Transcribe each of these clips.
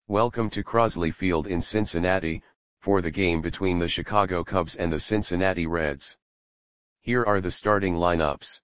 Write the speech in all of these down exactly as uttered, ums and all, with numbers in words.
Welcome to Crosley Field in Cincinnati, for the game between the Chicago Cubs and the Cincinnati Reds. Here are the starting lineups.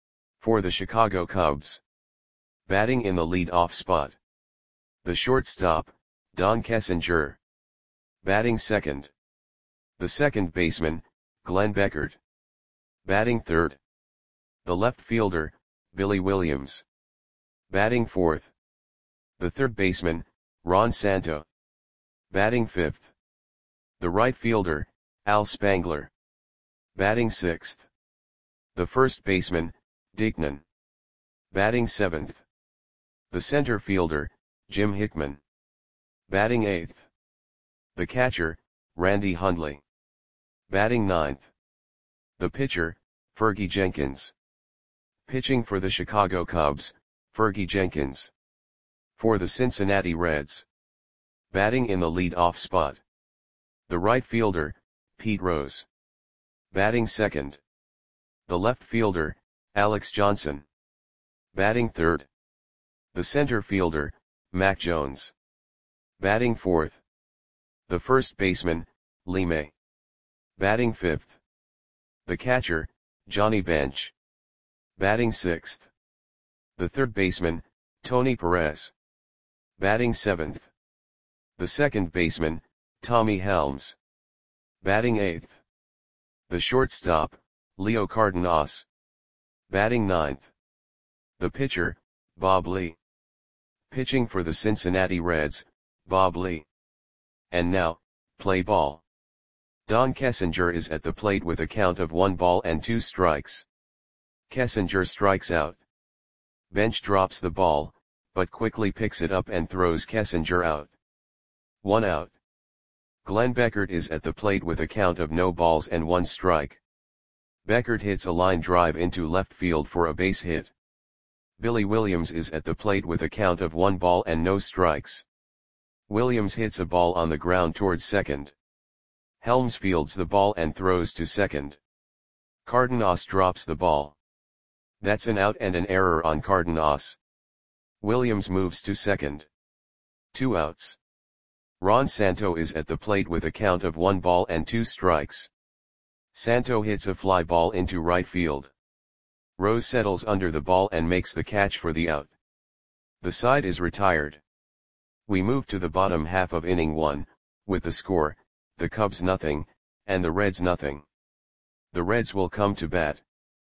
For the Chicago Cubs. Batting in the lead-off spot. The shortstop, Don Kessinger. Batting second. The second baseman, Glenn Beckert. Batting third. The left fielder, Billy Williams. Batting fourth. The third baseman, Ron Santo. Batting fifth. The right fielder, Al Spangler. Batting sixth. The first baseman, Dickman. Batting seventh. The center fielder, Jim Hickman. Batting eighth. The catcher, Randy Hundley. Batting ninth. The pitcher, Fergie Jenkins. Pitching for the Chicago Cubs, Fergie Jenkins. For the Cincinnati Reds. Batting in the lead-off spot. The right fielder, Pete Rose. Batting second. The left fielder, Alex Johnson. Batting third. The center fielder, Mac Jones. Batting fourth. The first baseman, Lee May. Batting fifth. The catcher, Johnny Bench. Batting sixth. The third baseman, Tony Perez. Batting seventh. The second baseman, Tommy Helms. Batting eighth. The shortstop, Leo Cardenas. Batting ninth. The pitcher, Bob Lee. Pitching for the Cincinnati Reds, Bob Lee. And now, play ball. Don Kessinger is at the plate with a count of one ball and two strikes. Kessinger strikes out. Bench drops the ball, but quickly picks it up and throws Kessinger out. One out. Glenn Beckert is at the plate with a count of no balls and one strike. Beckert hits a line drive into left field for a base hit. Billy Williams is at the plate with a count of one ball and no strikes. Williams hits a ball on the ground towards second. Helms fields the ball and throws to second. Cardenas drops the ball. That's an out and an error on Cardenas. Williams moves to second. Two outs. Ron Santo is at the plate with a count of one ball and two strikes. Santo hits a fly ball into right field. Rose settles under the ball and makes the catch for the out. The side is retired. We move to the bottom half of inning one, with the score, the Cubs nothing, and the Reds nothing. The Reds will come to bat.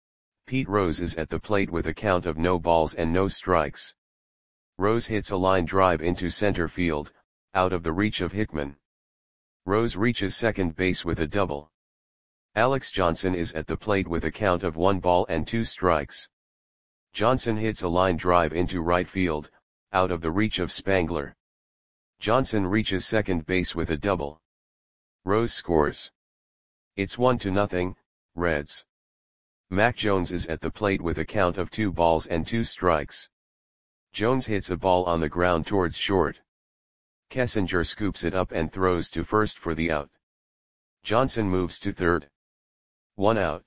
Pete Rose is at the plate with a count of no balls and no strikes. Rose hits a line drive into center field, out of the reach of Hickman. Rose reaches second base with a double. Alex Johnson is at the plate with a count of one ball and two strikes. Johnson hits a line drive into right field, out of the reach of Spangler. Johnson reaches second base with a double. Rose scores. It's one to nothing, Reds. Mac Jones is at the plate with a count of two balls and two strikes. Jones hits a ball on the ground towards short. Kessinger scoops it up and throws to first for the out. Johnson moves to third. One out.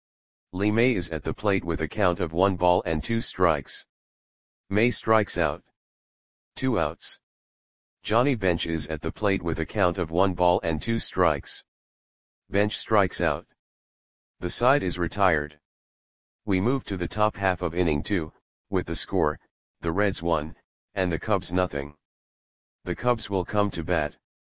Lee May is at the plate with a count of one ball and two strikes. May strikes out. Two outs. Johnny Bench is at the plate with a count of one ball and two strikes. Bench strikes out. The side is retired. We move to the top half of inning two, with the score, the Reds one, and the Cubs nothing. The Cubs will come to bat.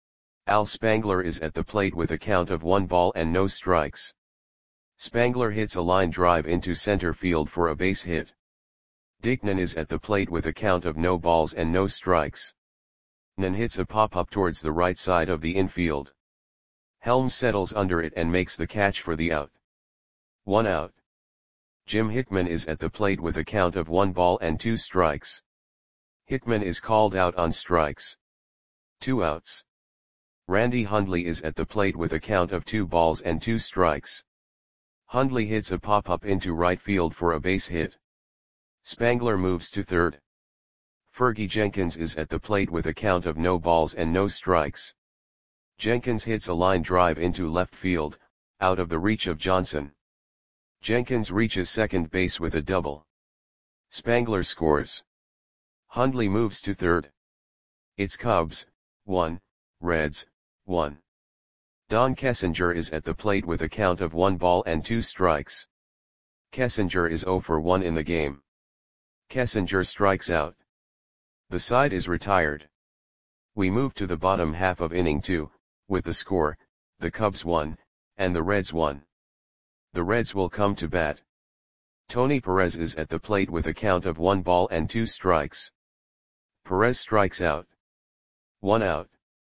Al Spangler is at the plate with a count of one ball and no strikes. Spangler hits a line drive into center field for a base hit. Dickman is at the plate with a count of no balls and no strikes. Nan hits a pop-up towards the right side of the infield. Helms settles under it and makes the catch for the out. One out. Jim Hickman is at the plate with a count of one ball and two strikes. Hickman is called out on strikes. Two outs. Randy Hundley is at the plate with a count of two balls and two strikes. Hundley hits a pop-up into right field for a base hit. Spangler moves to third. Fergie Jenkins is at the plate with a count of no balls and no strikes. Jenkins hits a line drive into left field, out of the reach of Johnson. Jenkins reaches second base with a double. Spangler scores. Hundley moves to third. It's Cubs, one, Reds, one. Don Kessinger is at the plate with a count of one ball and two strikes. Kessinger is zero for one in the game. Kessinger strikes out. The side is retired. We move to the bottom half of inning two, with the score, the Cubs won, and the Reds won. The Reds will come to bat. Tony Perez is at the plate with a count of one ball and two strikes. Perez strikes out. One out.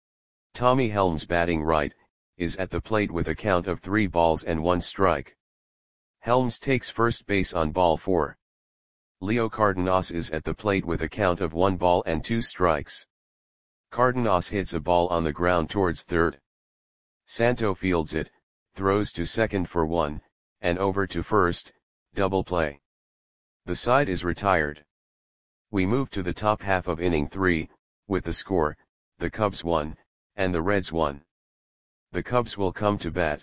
Tommy Helms, batting right, is at the plate with a count of three balls and one strike. Helms takes first base on ball four. Leo Cardenas is at the plate with a count of one ball and two strikes. Cardenas hits a ball on the ground towards third. Santo fields it, throws to second for one, and over to first, double play. The side is retired. We move to the top half of inning three, with the score, the Cubs won, and the Reds won. The Cubs will come to bat.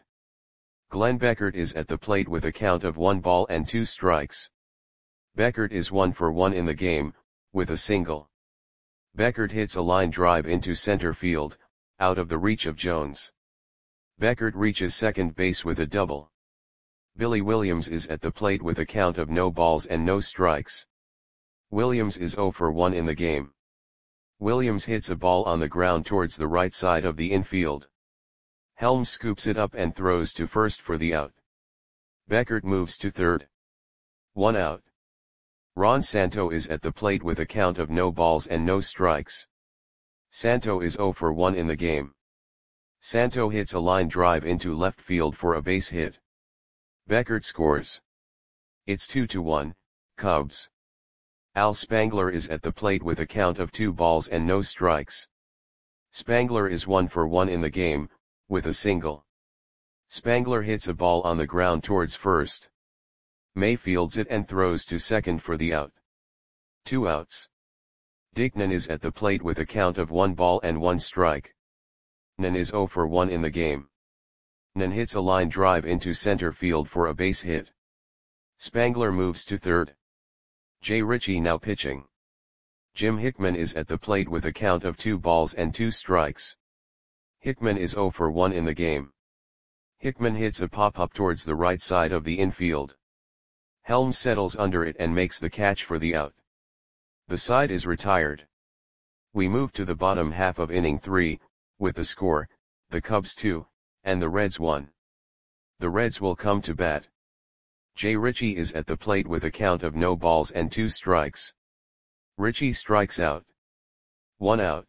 Glenn Beckert is at the plate with a count of one ball and two strikes. Beckert is one for one in the game, with a single. Beckert hits a line drive into center field, out of the reach of Jones. Beckert reaches second base with a double. Billy Williams is at the plate with a count of no balls and no strikes. Williams is zero for one in the game. Williams hits a ball on the ground towards the right side of the infield. Helms scoops it up and throws to first for the out. Beckert moves to third. One out. Ron Santo is at the plate with a count of no balls and no strikes. Santo is zero for one in the game. Santo hits a line drive into left field for a base hit. Beckert scores. It's two to one, Cubs. Al Spangler is at the plate with a count of two balls and no strikes. Spangler is one for one in the game, with a single. Spangler hits a ball on the ground towards first. May fields it and throws to second for the out. Two outs. Dick Nen is at the plate with a count of one ball and one strike. Nen is zero for one in the game. Nen hits a line drive into center field for a base hit. Spangler moves to third. Jay Ritchie now pitching. Jim Hickman is at the plate with a count of two balls and two strikes. Hickman is zero for one in the game. Hickman hits a pop-up towards the right side of the infield. Helms settles under it and makes the catch for the out. The side is retired. We move to the bottom half of inning three, with the score, the Cubs two, and the Reds one. The Reds will come to bat. Jay Ritchie is at the plate with a count of no balls and two strikes. Ritchie strikes out. One out.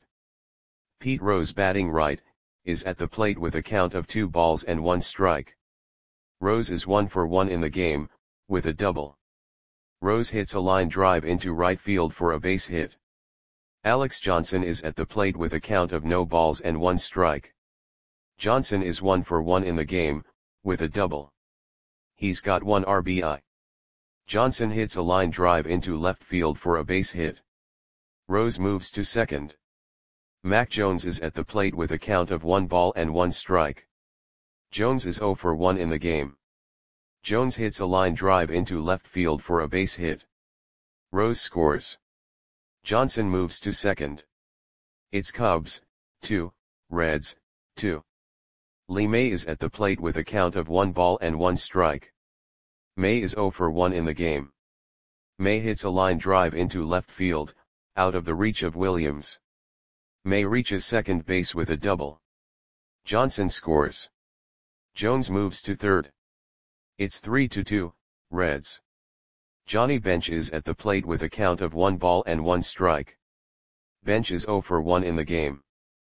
Pete Rose, batting right, is at the plate with a count of two balls and one strike. Rose is one for one in the game, with a double. Rose hits a line drive into right field for a base hit. Alex Johnson is at the plate with a count of no balls and one strike. Johnson is one for one in the game, with a double. He's got one R B I. Johnson hits a line drive into left field for a base hit. Rose moves to second. Mac Jones is at the plate with a count of one ball and one strike. Jones is zero for one in the game. Jones hits a line drive into left field for a base hit. Rose scores. Johnson moves to second. It's Cubs, two, Reds, two. Lee May is at the plate with a count of one ball and one strike. May is zero for one in the game. May hits a line drive into left field, out of the reach of Williams. May reaches second base with a double. Johnson scores. Jones moves to third. It's three to two, Reds. Johnny Bench is at the plate with a count of one ball and one strike. Bench is zero for one in the game.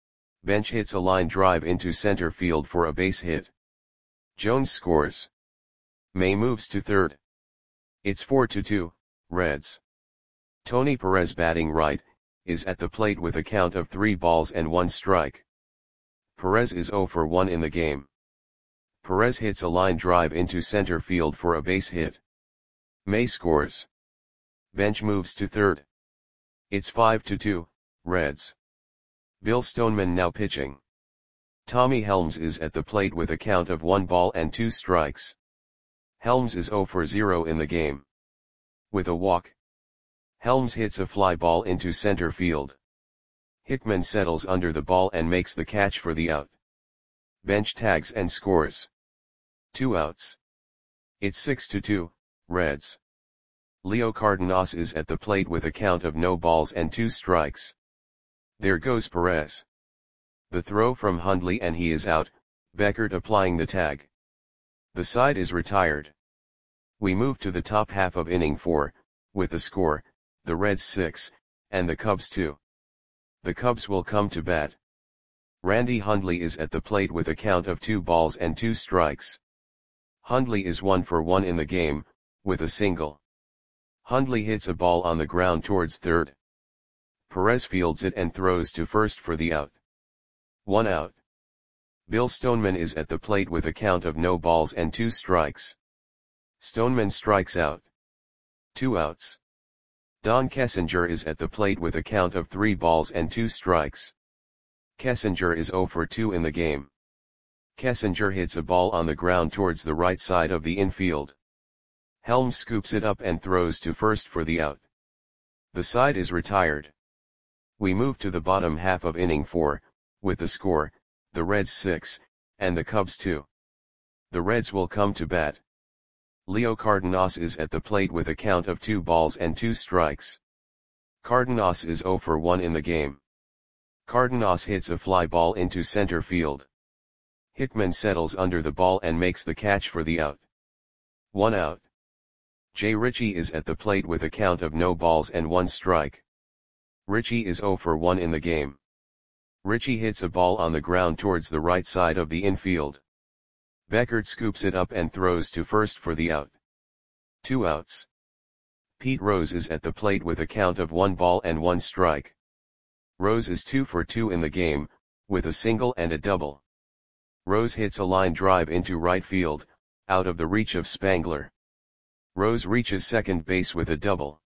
Bench hits a line drive into center field for a base hit. Jones scores. May moves to third. It's four to two, Reds. Tony Perez, batting right, is at the plate with a count of three balls and one strike. Perez is zero for one in the game. Perez hits a line drive into center field for a base hit. May scores. Bench moves to third. It's five to two, Reds. Bill Stoneman now pitching. Tommy Helms is at the plate with a count of one ball and two strikes. Helms is zero for zero in the game. With a walk. Helms hits a fly ball into center field. Hickman settles under the ball and makes the catch for the out. Bench tags and scores. Two outs. It's six to two, Reds. Leo Cardenas is at the plate with a count of no balls and two strikes. There goes Perez. The throw from Hundley and he is out, Beckert applying the tag. The side is retired. We move to the top half of inning four, with the score, the Reds six, and the Cubs two. The Cubs will come to bat. Randy Hundley is at the plate with a count of two balls and two strikes. Hundley is one for one in the game, with a single. Hundley hits a ball on the ground towards third. Perez fields it and throws to first for the out. One out. Bill Stoneman is at the plate with a count of no balls and two strikes. Stoneman strikes out. Two outs. Don Kessinger is at the plate with a count of three balls and two strikes. Kessinger is zero for two in the game. Kessinger hits a ball on the ground towards the right side of the infield. Helms scoops it up and throws to first for the out. The side is retired. We move to the bottom half of inning four, with the score, the Reds six, and the Cubs two. The Reds will come to bat. Leo Cardenas is at the plate with a count of two balls and two strikes. Cardenas is zero for one in the game. Cardenas hits a fly ball into center field. Hickman settles under the ball and makes the catch for the out. One out. Jay Ritchie is at the plate with a count of no balls and one strike. Ritchie is zero for one in the game. Ritchie hits a ball on the ground towards the right side of the infield. Beckert scoops it up and throws to first for the out. Two outs. Pete Rose is at the plate with a count of one ball and one strike. Rose is two for two in the game, with a single and a double. Rose hits a line drive into right field, out of the reach of Spangler. Rose reaches second base with a double.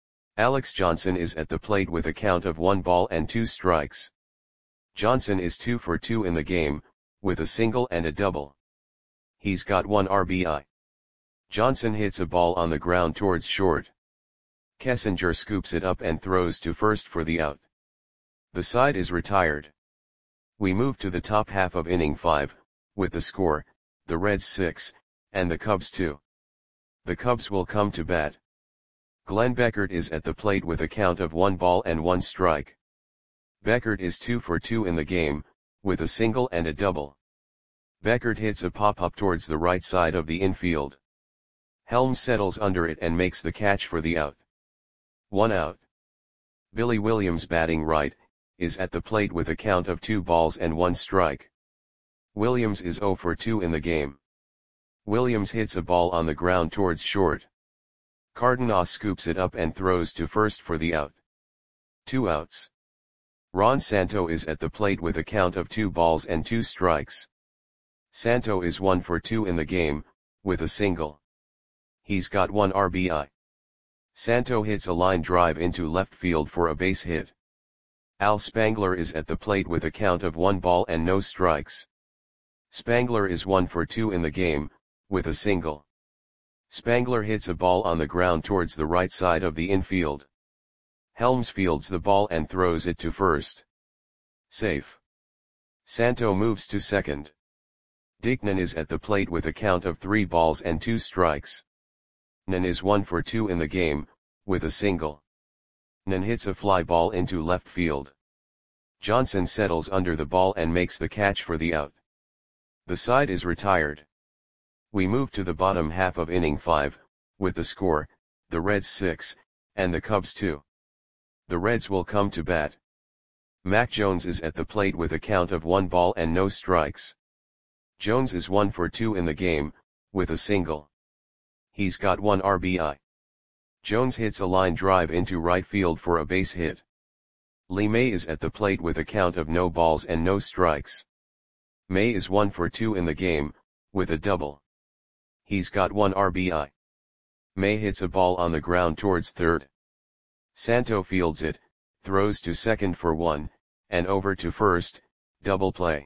Alex Johnson is at the plate with a count of one ball and two strikes. Johnson is two for two in the game, with a single and a double. He's got one R B I. Johnson hits a ball on the ground towards short. Kessinger scoops it up and throws to first for the out. The side is retired. We move to the top half of inning five, with the score, the Reds six, and the Cubs two. The Cubs will come to bat. Glenn Beckert is at the plate with a count of one ball and one strike. Beckert is two for two in the game, with a single and a double. Beckert hits a pop-up towards the right side of the infield. Helms settles under it and makes the catch for the out. One out. Billy Williams, batting right, is at the plate with a count of two balls and one strike. Williams is zero for two in the game. Williams hits a ball on the ground towards short. Cardenas scoops it up and throws to first for the out. Two outs. Ron Santo is at the plate with a count of two balls and two strikes. Santo is one for two in the game, with a single. He's got one R B I. Santo hits a line drive into left field for a base hit. Al Spangler is at the plate with a count of one ball and no strikes. Spangler is one for two in the game, with a single. Spangler hits a ball on the ground towards the right side of the infield. Helms fields the ball and throws it to first. Safe. Santo moves to second. Dickman is at the plate with a count of three balls and two strikes. Nan is one for two in the game, with a single. Nan hits a fly ball into left field. Johnson settles under the ball and makes the catch for the out. The side is retired. We move to the bottom half of inning five, with the score, the Reds six, and the Cubs two. The Reds will come to bat. Mac Jones is at the plate with a count of one ball and no strikes. Jones is one for two in the game, with a single. He's got one R B I. Jones hits a line drive into right field for a base hit. Lee May is at the plate with a count of no balls and no strikes. May is one for two in the game, with a double. He's got one R B I. May hits a ball on the ground towards third. Santo fields it, throws to second for one, and over to first, double play.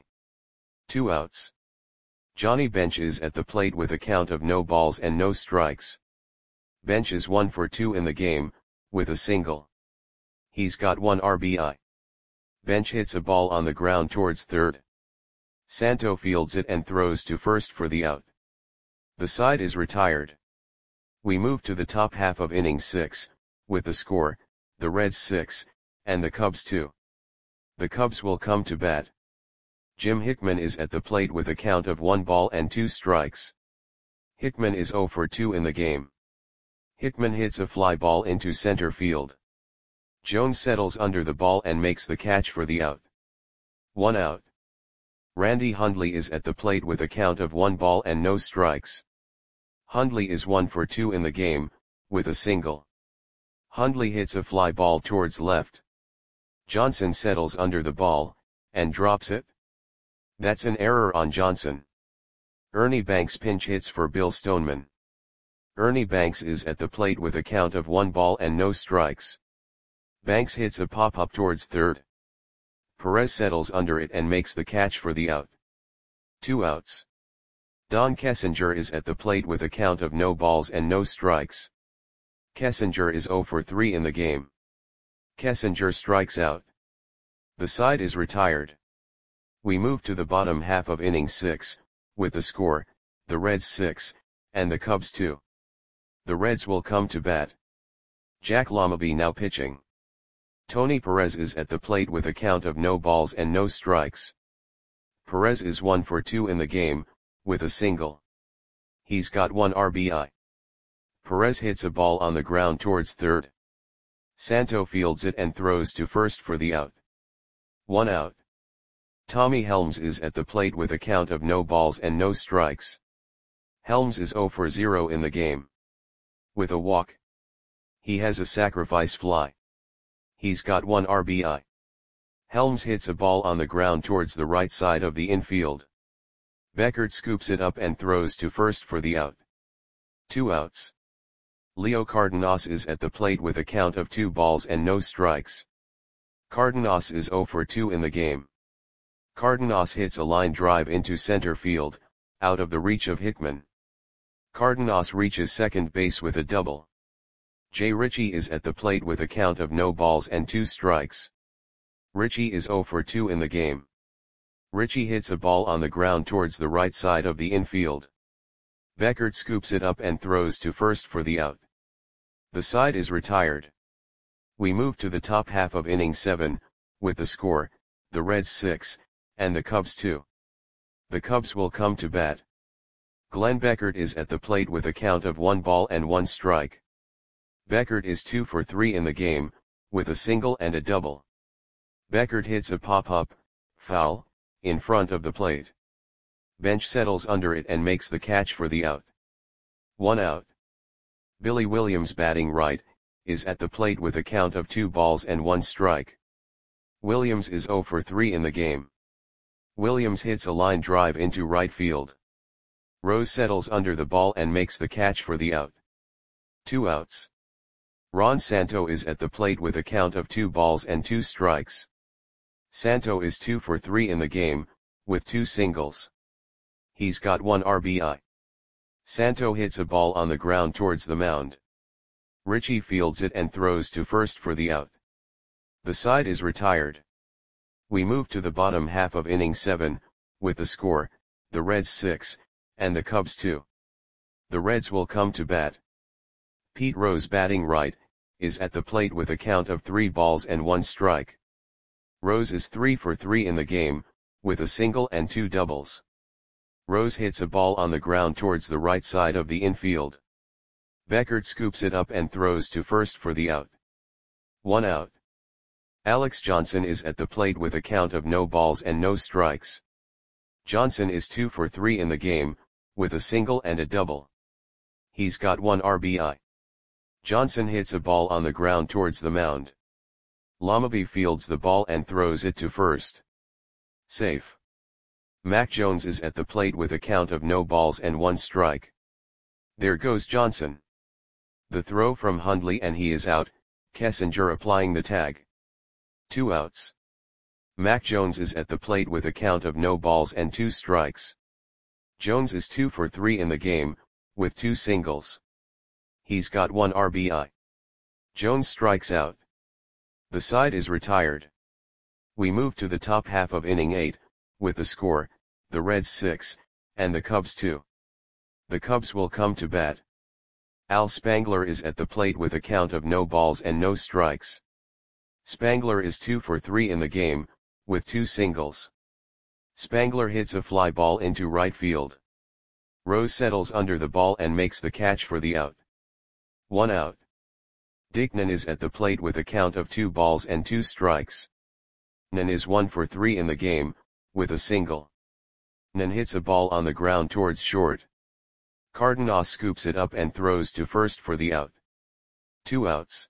Two outs. Johnny Bench is at the plate with a count of no balls and no strikes. Bench is one for two in the game, with a single. He's got one R B I. Bench hits a ball on the ground towards third. Santo fields it and throws to first for the out. The side is retired. We move to the top half of inning six, with the score, the Reds six, and the Cubs two. The Cubs will come to bat. Jim Hickman is at the plate with a count of one ball and two strikes. Hickman is oh for two in the game. Hickman hits a fly ball into center field. Jones settles under the ball and makes the catch for the out. One out. Randy Hundley is at the plate with a count of one ball and no strikes. Hundley is one for two in the game, with a single. Hundley hits a fly ball towards left. Johnson settles under the ball, and drops it. That's an error on Johnson. Ernie Banks pinch hits for Bill Stoneman. Ernie Banks is at the plate with a count of one ball and no strikes. Banks hits a pop-up towards third. Perez settles under it and makes the catch for the out. Two outs. Don Kessinger is at the plate with a count of no balls and no strikes. Kessinger is oh for three in the game. Kessinger strikes out. The side is retired. We move to the bottom half of inning six, with the score, the Reds six, and the Cubs two. The Reds will come to bat. Jack Lommaby now pitching. Tony Perez is at the plate with a count of no balls and no strikes. Perez is one for two in the game, with a single. He's got one R B I. Perez hits a ball on the ground towards third. Santo fields it and throws to first for the out. One out. Tommy Helms is at the plate with a count of no balls and no strikes. Helms is oh for zero in the game. With a walk. He has a sacrifice fly. He's got one R B I. Helms hits a ball on the ground towards the right side of the infield. Beckert scoops it up and throws to first for the out. Two outs. Leo Cardenas is at the plate with a count of two balls and no strikes. Cardenas is oh for two in the game. Cardenas hits a line drive into center field, out of the reach of Hickman. Cardenas reaches second base with a double. Jay Ritchie is at the plate with a count of no balls and two strikes. Ritchie is oh for two in the game. Ritchie hits a ball on the ground towards the right side of the infield. Beckert scoops it up and throws to first for the out. The side is retired. We move to the top half of inning seven, with the score, the Reds six, and the Cubs two. The Cubs will come to bat. Glenn Beckert is at the plate with a count of one ball and one strike. Beckert is two for three in the game, with a single and a double. Beckert hits a pop-up, foul, in front of the plate. Bench settles under it and makes the catch for the out. One out. Billy Williams, batting right, is at the plate with a count of two balls and one strike. Williams is oh for three in the game. Williams hits a line drive into right field. Rose settles under the ball and makes the catch for the out. Two outs. Ron Santo is at the plate with a count of two balls and two strikes. Santo is two for three in the game, with two singles. He's got one R B I. Santo hits a ball on the ground towards the mound. Ritchie fields it and throws to first for the out. The side is retired. We move to the bottom half of inning seven, with the score, the Reds six, and the Cubs two. The Reds will come to bat. Pete Rose, batting right, is at the plate with a count of three balls and one strike. Rose is three for three in the game, with a single and two doubles. Rose hits a ball on the ground towards the right side of the infield. Beckert scoops it up and throws to first for the out. One out. Alex Johnson is at the plate with a count of no balls and no strikes. Johnson is two for three in the game, with a single and a double. He's got one R B I. Johnson hits a ball on the ground towards the mound. Lommaby fields the ball and throws it to first. Safe. Mac Jones is at the plate with a count of no balls and one strike. There goes Johnson. The throw from Hundley and he is out, Kessinger applying the tag. Two outs. Mac Jones is at the plate with a count of no balls and two strikes. Jones is two for three in the game, with two singles. He's got one R B I. Jones strikes out. The side is retired. We move to the top half of inning eight, with the score, the Reds six, and the Cubs two. The Cubs will come to bat. Al Spangler is at the plate with a count of no balls and no strikes. Spangler is two for three in the game, with two singles. Spangler hits a fly ball into right field. Rose settles under the ball and makes the catch for the out. One out. Dickman is at the plate with a count of two balls and two strikes. Nan is one for three in the game, with a single. Nan hits a ball on the ground towards short. Cardenas scoops it up and throws to first for the out. Two outs.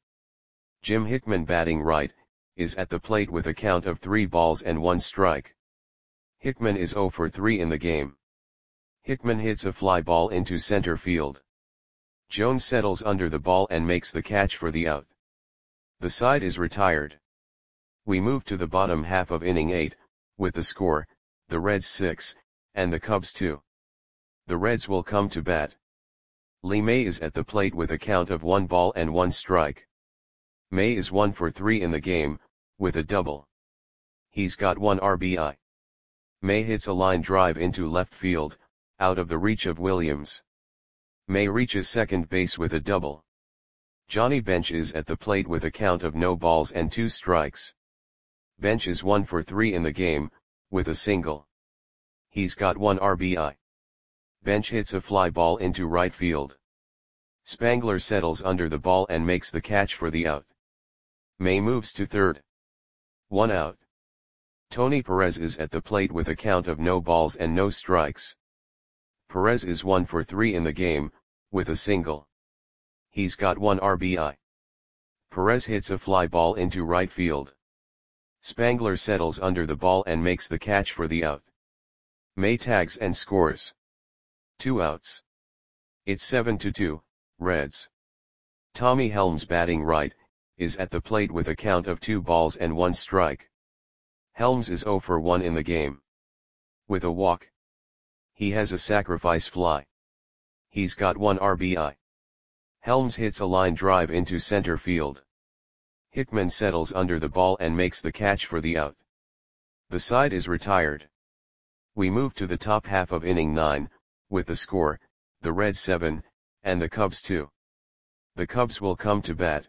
Jim Hickman, batting right, is at the plate with a count of three balls and one strike. Hickman is zero for three in the game. Hickman hits a fly ball into center field. Jones settles under the ball and makes the catch for the out. The side is retired. We move to the bottom half of inning eight, with the score, the Reds six, and the Cubs two. The Reds will come to bat. Lee May is at the plate with a count of one ball and one strike. May is one for three in the game, with a double. He's got one R B I. May hits a line drive into left field, out of the reach of Williams. May reaches second base with a double. Johnny Bench is at the plate with a count of no balls and two strikes. Bench is one for three in the game, with a single. He's got one R B I. Bench hits a fly ball into right field. Spangler settles under the ball and makes the catch for the out. May moves to third. One out. Tony Perez is at the plate with a count of no balls and no strikes. Perez is one for three in the game, with a single. He's got one R B I. Perez hits a fly ball into right field. Spangler settles under the ball and makes the catch for the out. May tags and scores. Two outs. It's seven to two, Reds. Tommy Helms, batting right, is at the plate with a count of two balls and one strike. Helms is zero for one in the game. With a walk. He has a sacrifice fly. He's got one R B I. Helms hits a line drive into center field. Hickman settles under the ball and makes the catch for the out. The side is retired. We move to the top half of inning nine, with the score, the Reds seven, and the Cubs two. The Cubs will come to bat.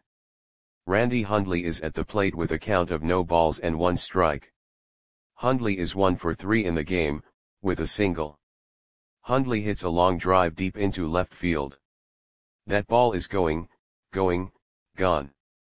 Randy Hundley is at the plate with a count of no balls and one strike. Hundley is one for three in the game, with a single. Hundley hits a long drive deep into left field. That ball is going, going, gone.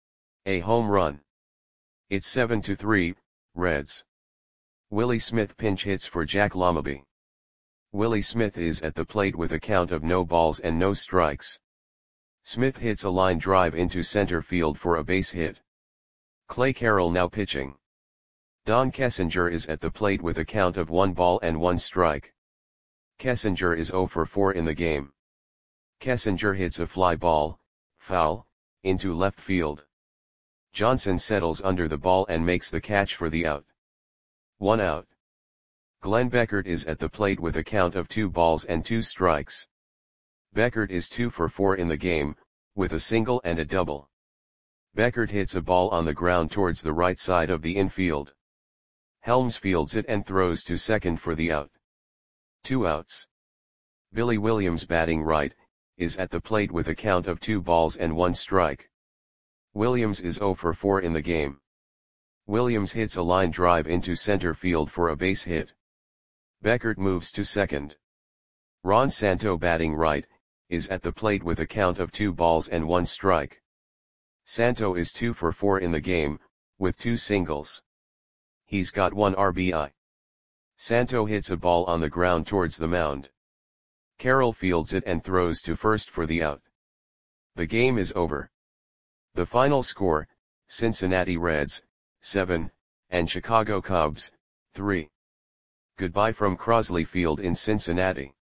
A home run. It's seven to three, Reds. Willie Smith pinch hits for Jack Lamaby. Willie Smith is at the plate with a count of no balls and no strikes. Smith hits a line drive into center field for a base hit. Clay Carroll now pitching. Don Kessinger is at the plate with a count of one ball and one strike. Kessinger is zero for four in the game. Kessinger hits a fly ball, foul, into left field. Johnson settles under the ball and makes the catch for the out. One out. Glenn Beckert is at the plate with a count of two balls and two strikes. Beckert is two for four in the game, with a single and a double. Beckert hits a ball on the ground towards the right side of the infield. Helms fields it and throws to second for the out. Two outs. Billy Williams, batting right, is at the plate with a count of two balls and one strike. Williams is zero for four in the game. Williams hits a line drive into center field for a base hit. Beckert moves to second. Ron Santo, batting right, is at the plate with a count of two balls and one strike. Santo is two for four in the game, with two singles. He's got one R B I. Santo hits a ball on the ground towards the mound. Carroll fields it and throws to first for the out. The game is over. The final score, Cincinnati Reds, seven, and Chicago Cubs, three. Goodbye from Crosley Field in Cincinnati.